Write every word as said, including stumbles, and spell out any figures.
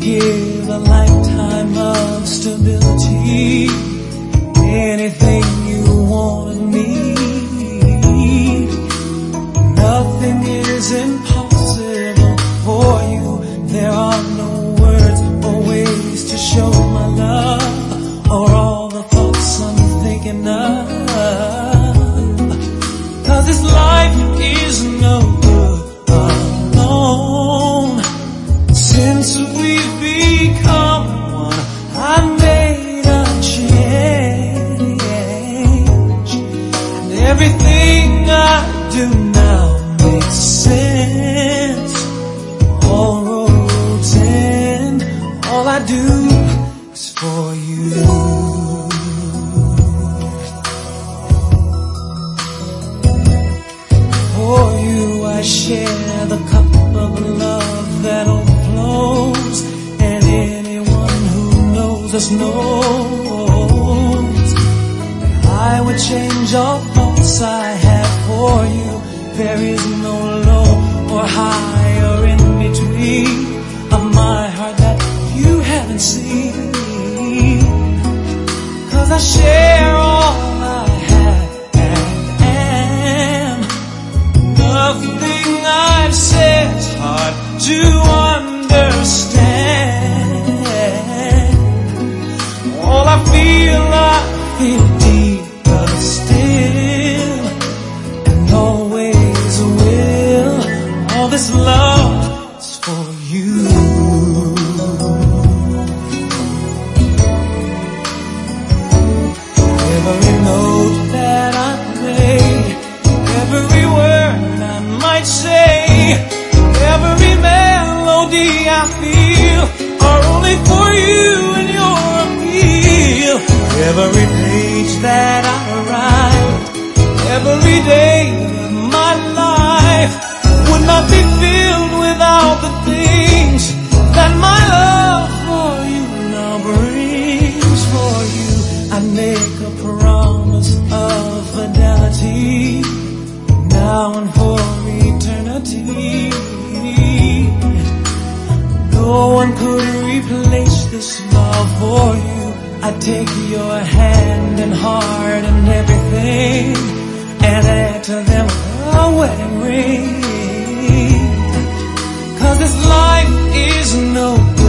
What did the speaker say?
give a lifetime of stability. Anything you want in me, nothing is impossible for you. There are no words or ways to show my love, or all the thoughts I'm thinking of. 'Cause this life is no good alone. Since we've become one, I made a change, and everything I do now makes sense. All roads end, all I do is for you. For you I share the cup of love that overflows, and anyone who knows us knows that I would change all thoughts I have for you. There is no low or high or in between of my heart that you haven't seen. 'Cause I share all I have and am. Nothing I've said is hard to understand. All I feel, I feel deeper still, and always will. All this love is for you. Every note that I play, every word I might say, every melody I feel are only for you and your appeal. Every page that I write, every day of my life would not be filled without the things that my love for you now brings. For you I make a promise of fidelity, now and for eternity. No one could replace this love for you. I take your hand and heart and everything, and add to them a wedding ring. 'Cause this life is no